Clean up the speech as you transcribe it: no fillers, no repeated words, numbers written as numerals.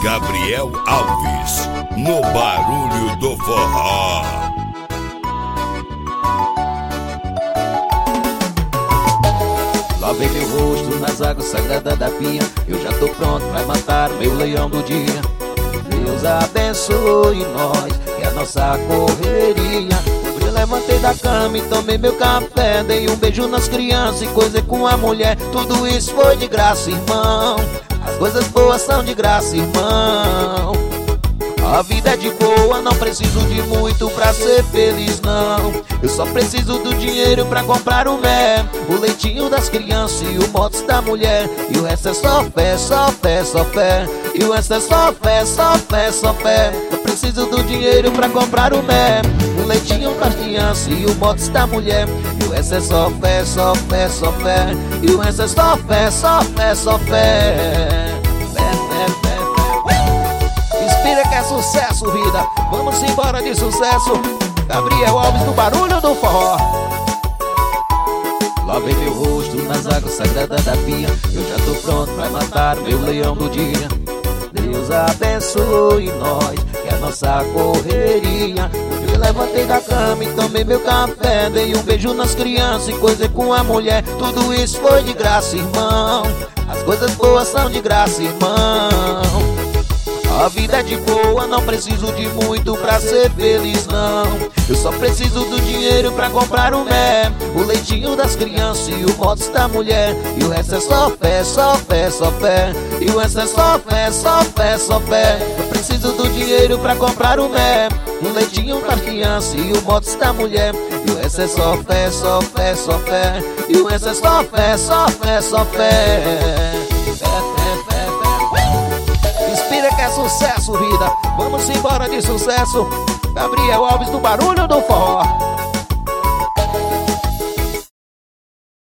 Gabriel Alves, no barulho do forró. Lavei meu rosto nas águas sagradas da pia. Eu já tô pronto pra matar meu leão do dia. Deus abençoe nós, que é a nossa correria. Hoje eu levantei da cama e tomei meu café. Dei um beijo nas crianças e coisei com a mulher. Tudo isso foi de graça, irmão. As coisas boas são de graça, irmão. A vida é de boa, não preciso de muito pra ser feliz, não. Eu só preciso do dinheiro pra comprar o mel, o leitinho das crianças e o motos da mulher. E o resto é só fé, só fé, só fé. E o resto é só fé, só fé, só fé. Eu preciso do dinheiro pra comprar o mel, o leitinho das crianças e o motos da mulher. E o resto é só fé, só fé, só fé. E o resto é só fé, só fé, só fé. Inspira que é sucesso, vida. Vamos embora de sucesso. Gabriel Alves no barulho do forró. Lavei meu rosto nas águas sagradas da pia. Eu já tô pronto pra matar meu leão do dia. Deus abençoe nós, que é a nossa correria. Hoje eu levantei da cama e tomei meu café. Dei um beijo nas crianças e coisei com a mulher. Tudo isso foi de graça, irmão. As coisas boas são de graça, irmão. A vida é de boa, não preciso de muito pra ser feliz, não. Eu só preciso do dinheiro pra comprar o mel, o leitinho das crianças e o motos da mulher. E o resto é só fé, só fé, só fé. E o resto é só fé, só fé, só fé. Eu preciso do dinheiro pra comprar o mel, o leitinho das crianças e o motos da mulher. E o resto é só fé, só fé, só fé. E o resto é só fé, só fé, só fé. Inspira que é sucesso, vida. Vamos embora de sucesso. Gabriel Alves no barulho do forró.